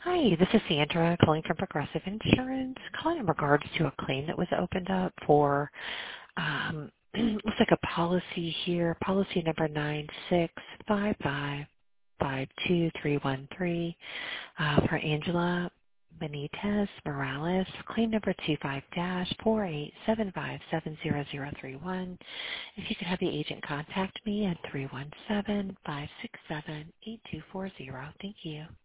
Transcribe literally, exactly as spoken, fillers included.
Hi, this is Sandra calling from Progressive Insurance, calling in regards to a claim that was opened up for, um, looks like a policy here, policy number nine six five five five two three one three uh, for Angela Benitez Morales, claim number two five dash four eight seven five seven zero zero three one. If you could have the agent contact me at three one seven five six seven eight two four zero. Thank you.